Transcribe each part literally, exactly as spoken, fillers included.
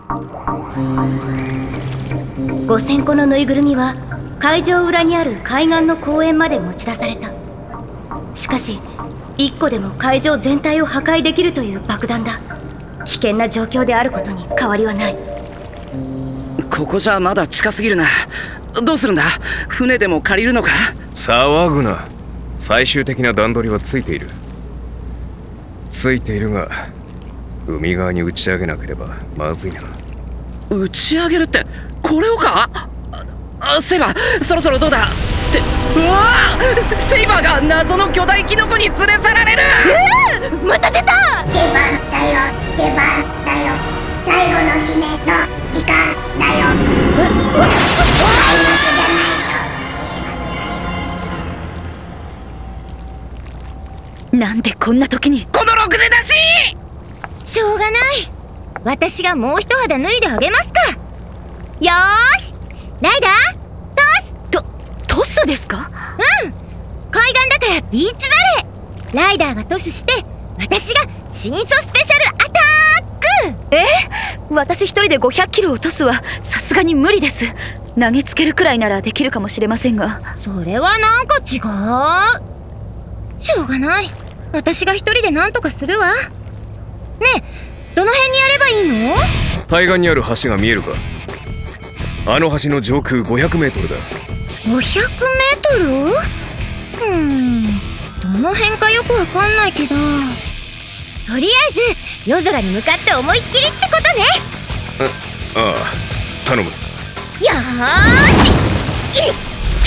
ごせんこのぬいぐるみは会場裏にある海岸の公園まで持ち出された。しかしいっこでも会場全体を破壊できるという爆弾だ。危険な状況であることに変わりはない。 ここじゃまだ近すぎるな。どうするんだ？船でも借りるのか？ 騒ぐな。最終的な段取りはついている。ついているが海側に打ち上げなければまずいな。 打ち上げるってこれをか？あ、セイバー、そろそろどうだって。うわあ、セイバーが謎の巨大キノコに連れ去られる。 えー、また出た。 出番だよ、出番だよ。最後の締めの時間だよ。開幕じゃないよ。 なんでこんな時にこのろくでなし。 しょうがない。私がもう一肌脱いであげますか。よーし、ライダートス。 とトスですか？ うん、海岸だからビーチバレー。ライダーがトスして私が新素スペシャルアタック。 えー、私一人でごひゃっキロをトスはさすがに無理です。投げつけるくらいならできるかもしれませんが。 それはなんか違う。しょうがない、私が一人で何とかするわ。ねえ、どの辺にやればいいの？ 対岸にある橋が見えるか？あの橋の上空ごひゃくメートルだ。 ごひゃくメートル？うーん、どの辺かよくわかんないけど、とりあえず夜空に向かって思いっきりってことね。 あああ、頼む。 よーし、いっけ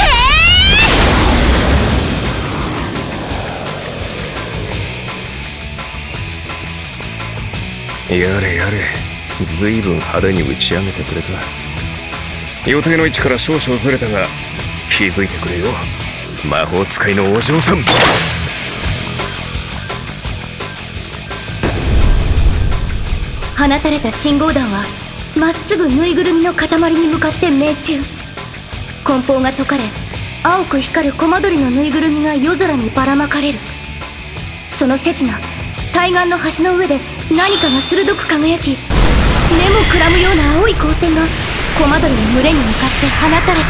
ー！やれやれ、ずいぶん派手に打ち上げてくれた。予定の位置から少々ずれたが気づいてくれよ、魔法使いのお嬢さん。 放たれた信号弾はまっすぐぬいぐるみの塊に向かって命中。梱包が解かれ、青く光るコマドリのぬいぐるみが夜空にばらまかれる。その刹那、対岸の橋の上で何かが鋭く輝き、目もくらむような青い光線がコマドリの群れに向かって放たれ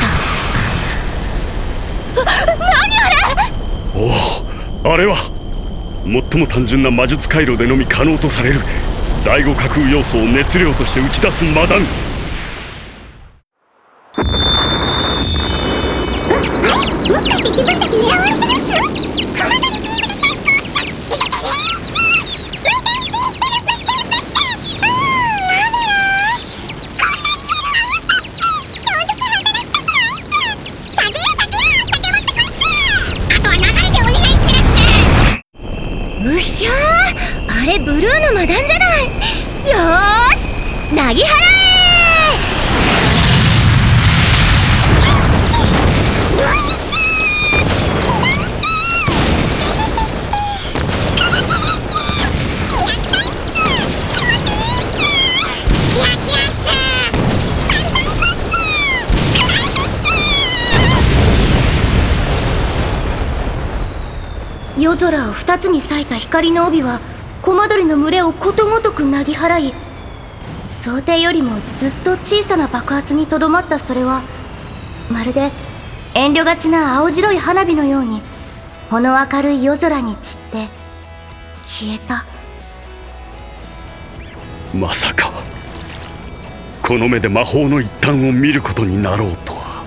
た。あ、何あれ！ おお、あれは最も単純な魔術回路でのみ可能とされる第五架空要素を熱量として打ち出す魔弾。 もしかして自分たち狙われてます？コマドリビームでうひゃー、あれブルーの魔弾じゃない。よーし、なぎ払え。 夜空を二つに裂いた光の帯はコマドリの群れをことごとくなぎ払い、想定よりもずっと小さな爆発にとどまったそれは、まるで遠慮がちな青白い花火のようにほの明るい夜空に散って消えた。 まさかこの目で魔法の一端を見ることになろうとは。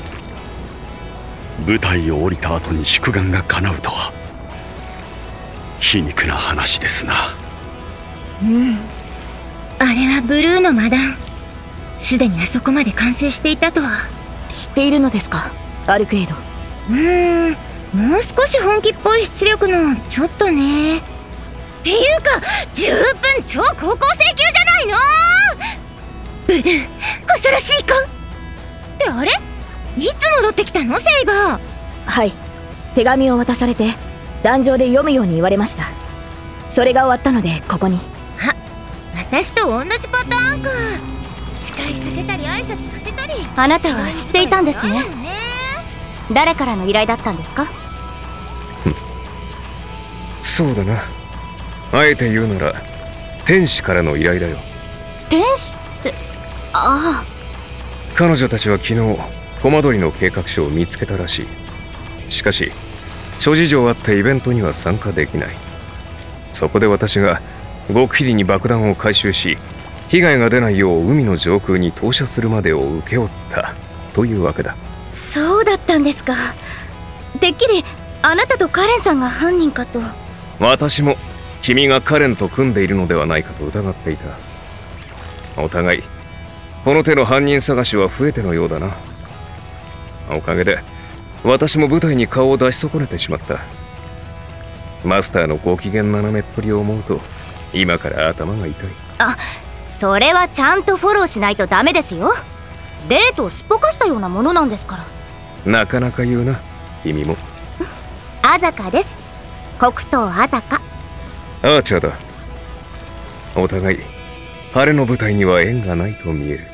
舞台を降りた後に祝願が叶うとは皮肉な話ですな。 うん、あれはブルーの魔弾。すでにあそこまで完成していたとは。 知っているのですか、アルクエイド。 うーん、もう少し本気っぽい出力のちょっとね。っていうか十分超高校生級じゃないの。ブルー、恐ろしい子ってあれ、いつ戻ってきたのセイバー。 はい、手紙を渡されて壇上で読むように言われました。それが終わったのでここに。 あ、私と同じパターンか。司会させたり挨拶させたり。 あなたは知っていたんですね。誰からの依頼だったんですか？ そうだな、あえて言うなら天使からの依頼だよ。 天使？ ってああ彼女たちは昨日コマドリの計画書を見つけたらしい。しかし諸事情あってイベントには参加できない。そこで私が極秘裏に爆弾を回収し、被害が出ないよう海の上空に投射するまでを請け負ったというわけだ。 そうだったんですか。てっきりあなたとカレンさんが犯人かと。 私も君がカレンと組んでいるのではないかと疑っていた。お互いこの手の犯人探しは増えてのようだな。おかげで私も舞台に顔を出し損ねてしまった。マスターのご機嫌斜めっぷりを思うと今から頭が痛い。 あ、それはちゃんとフォローしないとダメですよ。デートをすっぽかしたようなものなんですから。 なかなか言うな、君も。 アザカです。黒糖アザカ。 アーチャーだ。お互い晴れの舞台には縁がないと見える。